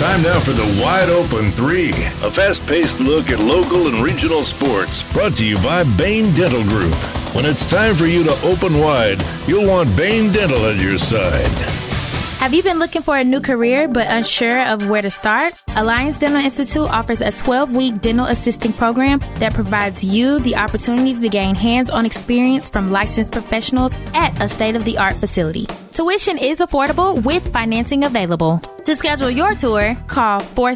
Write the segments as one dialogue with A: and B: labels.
A: Time now for the Wide Open 3, a fast-paced look at local and regional sports, brought to you by Bain Dental Group. When it's time for you to open wide, you'll want Bain Dental at your side.
B: Have you been looking for a new career but unsure of where to start? Alliance Dental Institute offers a 12-week dental assisting program that provides you the opportunity to gain hands-on experience from licensed professionals at a state-of-the-art facility. Tuition is affordable with financing available. To schedule your tour, call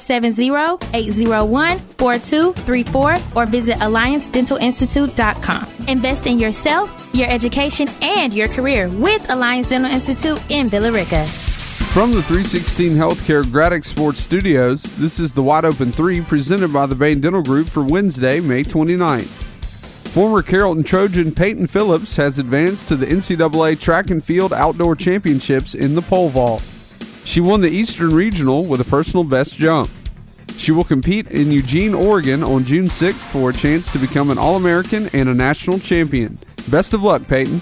B: 470-801-4234 or visit AllianceDentalInstitute.com. Invest in yourself, your education, and your career with Alliance Dental Institute in Villa Rica.
C: From the 316 Healthcare Graddock Sports Studios, this is the Wide Open 3 presented by the Bain Dental Group for Wednesday, May 29th. Former Carrollton Trojan Peyton Phillips has advanced to the NCAA Track and Field Outdoor Championships in the pole vault. She won the Eastern Regional with a personal best jump. She will compete in Eugene, Oregon on June 6th for a chance to become an All-American and a national champion. Best of luck, Peyton.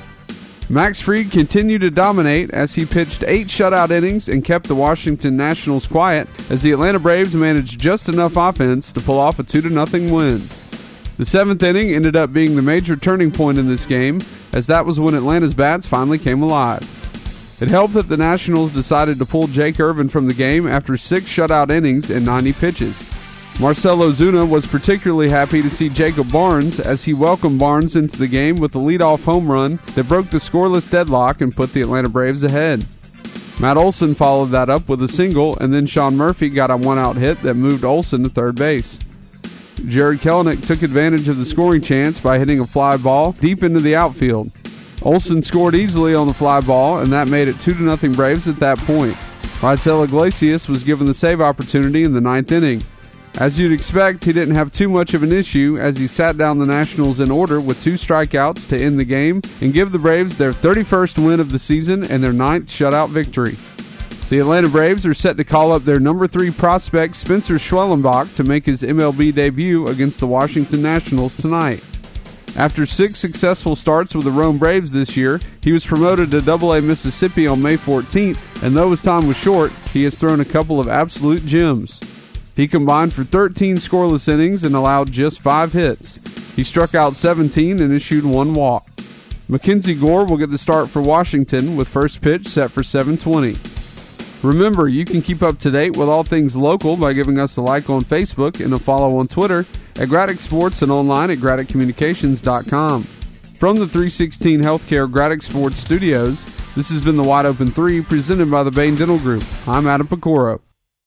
C: Max Fried continued to dominate as he pitched 8 shutout innings and kept the Washington Nationals quiet as the Atlanta Braves managed just enough offense to pull off a 2-0 win. The 7th inning ended up being the major turning point in this game, as that was when Atlanta's bats finally came alive. It helped that the Nationals decided to pull Jake Irvin from the game after 6 shutout innings and 90 pitches. Marcell Ozuna was particularly happy to see Jacob Barnes as he welcomed Barnes into the game with a leadoff home run that broke the scoreless deadlock and put the Atlanta Braves ahead. Matt Olson followed that up with a single, and then Sean Murphy got a one-out hit that moved Olson to third base. Jared Kelenic took advantage of the scoring chance by hitting a fly ball deep into the outfield. Olson scored easily on the fly ball, and that made it 2-0 Braves at that point. Raisel Iglesias was given the save opportunity in the 9th inning. As you'd expect, he didn't have too much of an issue as he sat down the Nationals in order with 2 strikeouts to end the game and give the Braves their 31st win of the season and their 9th shutout victory. The Atlanta Braves are set to call up their number 3 prospect Spencer Schwellenbach to make his MLB debut against the Washington Nationals tonight. After 6 successful starts with the Rome Braves this year, he was promoted to AA Mississippi on May 14th, and though his time was short, he has thrown a couple of absolute gems. He combined for 13 scoreless innings and allowed just 5 hits. He struck out 17 and issued 1 walk. Mackenzie Gore will get the start for Washington with first pitch set for 7:20. Remember, you can keep up to date with all things local by giving us a like on Facebook and a follow on Twitter at Graddock Sports and online at GraddockCommunications.com. From the 316 Healthcare Graddock Sports Studios, this has been the Wide Open 3 presented by the Bain Dental Group. I'm Adam Pecoro.